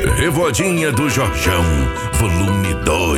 Revoadinha do Jorjão, volume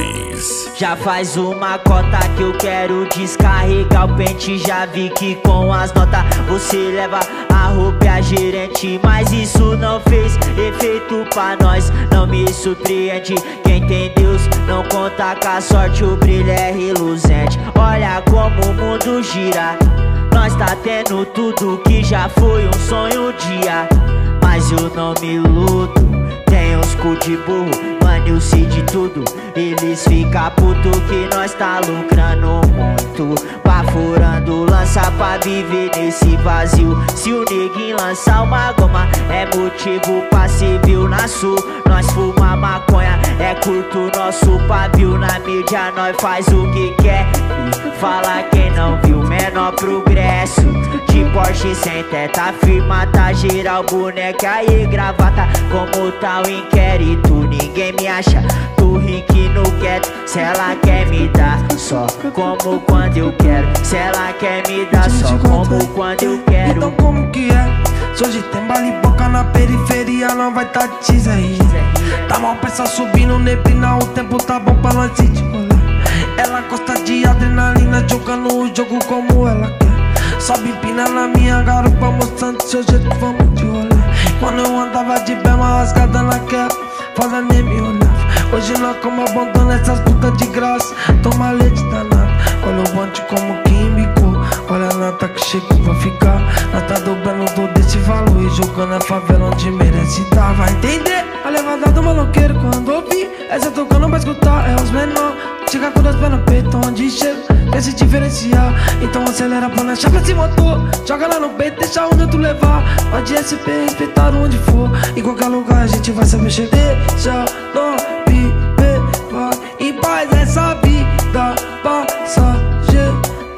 2. Já faz uma cota que eu quero descarregar o pente. Já vi que com as notas você leva a roupa e a gerente, mas isso não fez efeito pra nós. Não me surpreende, quem tem Deus não conta com a sorte, o brilho é reluzente. Olha como o mundo gira, nós tá tendo tudo que já foi um sonho um dia. Mas eu não me iludo, tem uns cu de burro, mano, eu sei de tudo. Eles ficam puto que nós tá lucrando muito, furando lança pra viver nesse vazio. Se o neguinho lançar uma goma, é motivo pra ser viu na sul. Nós fuma maconha, é curto nosso pavio. Na mídia nós faz o que quer e fala quem não viu menor progresso. De Porsche sem teta, firma, tá geral, boneca e gravata. Como tá o inquérito, ninguém me acha. Tô rico no quieto, se ela quer me dar, só como quando eu quero. Se ela quer me dar, só como quando eu quero. Então como que é? Se hoje tem bala e boca na periferia, não vai tá teaser aí. Tá mal peça subindo neblina, o tempo tá bom pra nós se rolê. Ela gosta de adrenalina, jogando o jogo como ela quer. Sobe empina na minha garupa, mostrando seu jeito, vamos de rolê. Quando eu andava de bema rasgada na queda, fala nem me olhava. Hoje nós como abandona essas putas de graça, toma leite danado. Olha o bonde como químico, olha a nota que chegou pra ficar. Nós tá dobrando todo esse valor e jogando a favela onde merece tá. Vai entender a levada do maloqueiro quando ouvir essa tocando pra escutar, é os menor. Chega com os pés no peito, onde chega, quer se diferenciar. Então acelera pra nós, chapa esse motor, joga lá no peito, deixa onde tu levar. Pode SP, respeitar onde for, em qualquer lugar a gente vai saber chegar. Deixa nós viver, vai em paz essa vida passageira.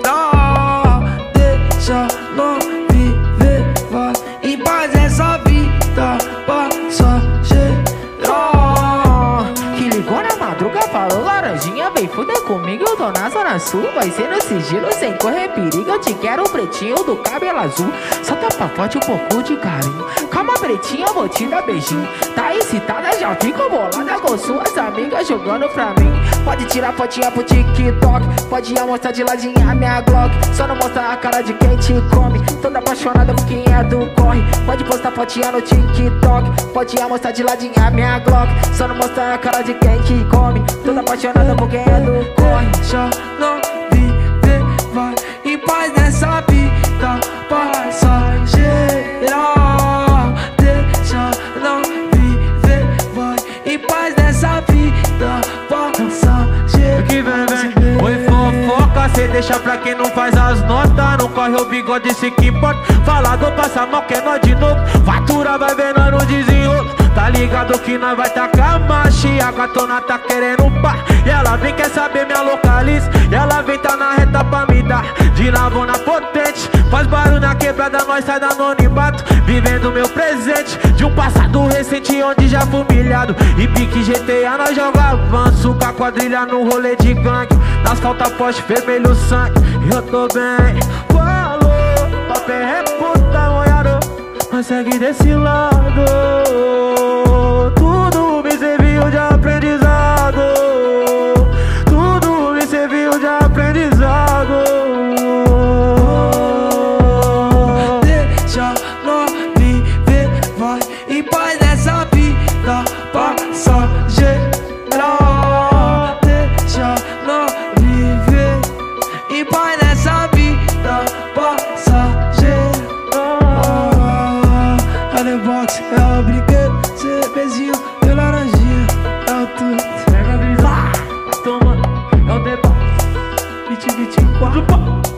Deixa nós viver, vai em paz essa vida passageira. Que ligou na madruga, falou laranjinha, vem fuder comigo, eu tô na zona sul. Vai ser no sigilo, sem correr perigo, eu te quero pretinho do cabelo azul. Só tapa forte um pouco de carinho, calma pretinha, eu vou te dar beijinho. Tá excitada, já fico bolada com suas amigas jogando pra mim. Pode tirar fotinha pro TikTok, pode mostrar de ladinha a minha Glock. Só não mostrar a cara de quem te come, toda apaixonada por quem é do corre. Pode postar fotinha no TikTok, pode mostrar de ladinha a minha Glock. Só não mostrar a cara de quem te come, toda apaixonada por quem é do corre. Deixa não viver, vai em paz nessa vida passageira. Deixa não viver, vai em paz nessa vida passageira. Que vem, oi fofoca, cê deixa pra quem não faz as notas. Não corre o bigode, se que importa. Falador passa mal, que é nós de novo. Fatura vai vendo no desenrolo. Tá ligado que nós vai tacar marcha. E a gatona tá querendo pá. E ela vem, quer saber minha localiza. E ela vem, tá na reta pra me dar de lavona potente. Faz barulho na quebrada, nós sai da anonimato. Vivendo meu presente de um passado recente onde já fui humilhado. E pique GTA nós joga avanço, com a quadrilha no rolê de gangue. Nas falta poste, vermelho sangue. Eu tô bem, falou, papel é puta, molhado. Mas segue desse lado. Tudo me serviu de aprendizado. Tudo me serviu de aprendizado. Deixa nós viver, vai em paz nessa vida passageira. Deixa nós viver em paz nessa vida passageira. Olha o box, é o brinquedo, cervezinho e laranjinha, é o tudo. Pega a brisa, toma, é o debate. 2024.